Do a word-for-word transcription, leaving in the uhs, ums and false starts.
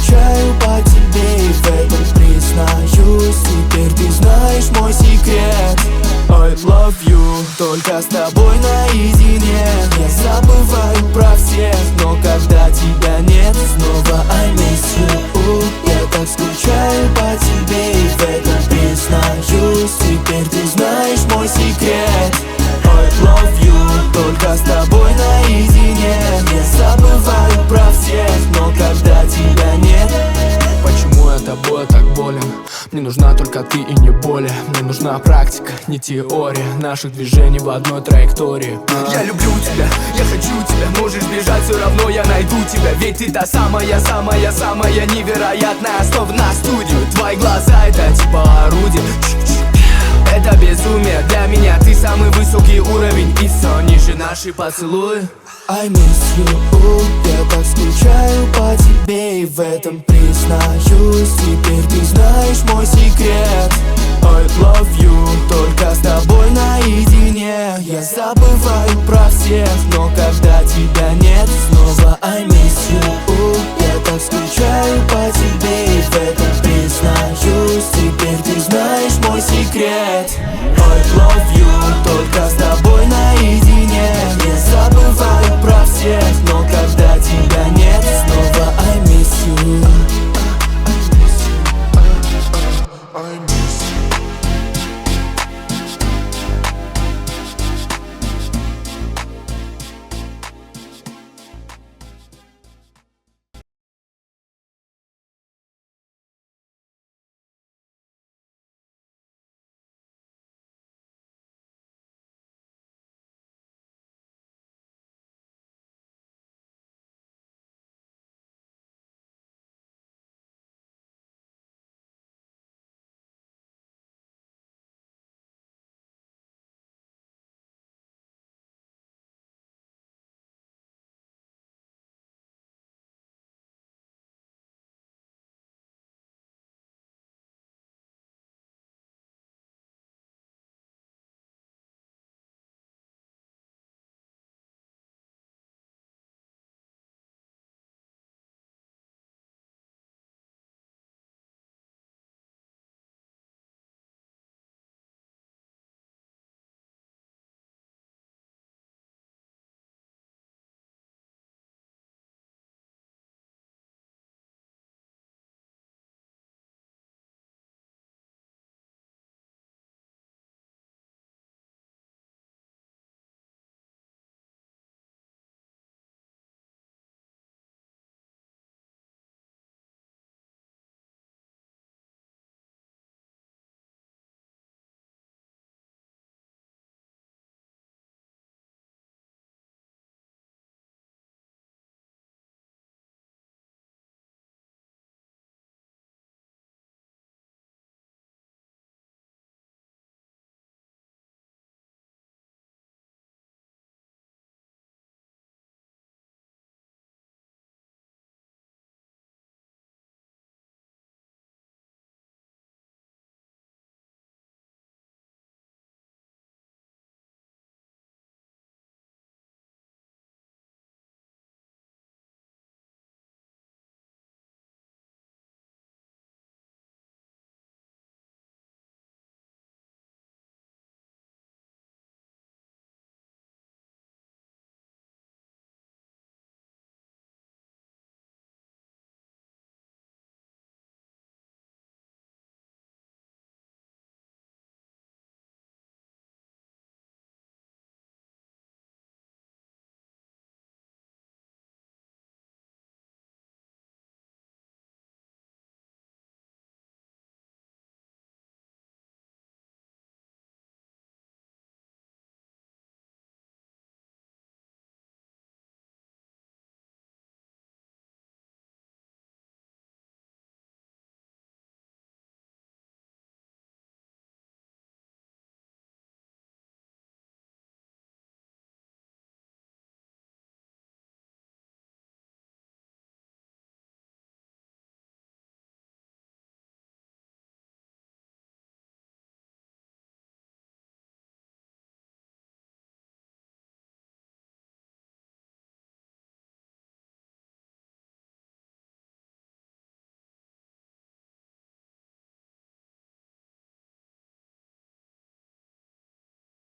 скучаю по тебе и в этом признаюсь. Теперь ты знаешь мой секрет. I love you, только с тобой наедине. Я забываю про всех, но когда тебя нет, снова I miss you. Я так скучаю по тебе и в этом признаюсь. Теперь ты знаешь мой секрет. I love you, только с тобой наедине. Я забываю про всех, но когда тебя нет. Почему я тобой так болен? Мне нужна только ты и не более. Мне нужна практика, не теория наших движений в одной траектории. Я люблю тебя, я хочу тебя. Можешь бежать, все равно я найду тебя. Ведь ты та самая, самая, самая невероятная. Снова на студию. Твои глаза это типа орудие. Это безумие для меня. Ты самый высокий уровень, и все ниже наши поцелуи. I miss you, я так скучаю по тебе и в этом признаюсь. Теперь ты знаешь мой секрет. I love you, только с тобой наедине. Я забываю про всех, но когда тебя нет, снова I miss you. Я так скучаю по тебе и в этом признаюсь. Теперь ты знаешь мой секрет.